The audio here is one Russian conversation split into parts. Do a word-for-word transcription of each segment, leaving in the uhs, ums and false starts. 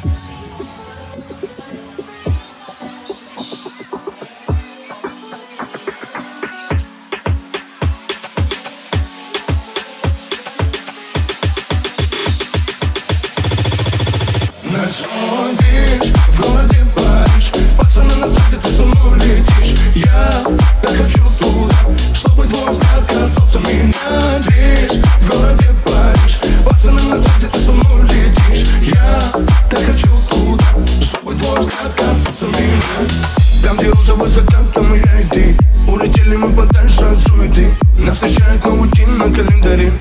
Ночной движ в городе Париж. Пацаны на связи, ты со мной летишь. Я так хочу туда, чтобы твой взгляд касался меня. Движ в городе Париж. Пацаны на связи, ты со мной летишь. Я так хочу туда, чтобы твой взгляд касался меня. Там, где розовый закат, там я и ты. Улетели мы подальше от суеты. Нас встречает новый день на календаре.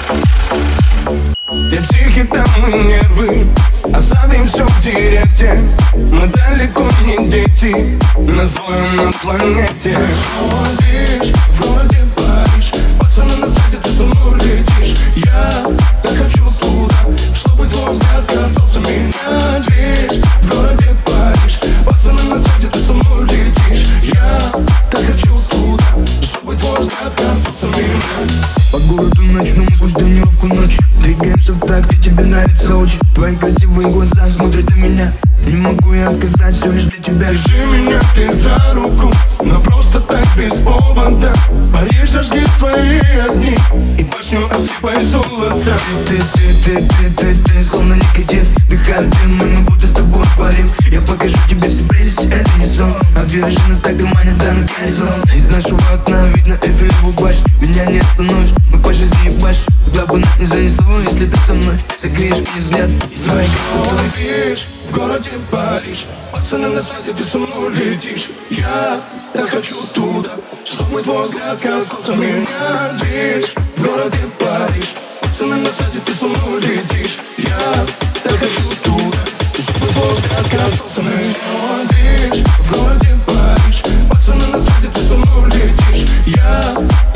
Те психи, там мы нервы. Оставим все в директе. Мы далеко не дети, нас двое на планете. Ночной движ в городе Париж. Пацаны на связи, ты со мной летишь. Я так хочу туда, чтобы твой взгляд касался меня. Движ в городе Париж. Пацаны на связи, ты со мной летишь. Я так хочу туда, чтобы твой взгляд касался меня. По городу ночному сквозь дневку ночь. Двигаемся в такт, и тебе нравится очень. Твои красивые глаза смотрят на меня. Не могу я отказать, все лишь для тебя. Держи меня ты за руку, но просто так без повода. Париж, жги свои огни и башню осыпай золото. Ты, ты, ты, ты, ты, ты, словно никотин. Дыхаю дым, и мы будто с тобой парим. Я покажу тебе все прелести, это не сон. А веришь, нас так манит данный горизонт. Из нашего окна видно Эйфелеву башню. Меня не остановишь, мы по жизни ебашь. Куда бы нас не занесло, если ты со мной согреешь мне взгляд и своей красотой. Движ в городе Париж. Пацаны на связи, ты со мной летишь. Я так хочу туда, чтобы твой взгляд касался меня. Движ в городе Париж. Пацаны на связи, ты со мной летишь. Я так хочу туда, чтобы твой взгляд касался меня. Движ в городе Париж. Пацаны на связи, ты со мной летишь. Я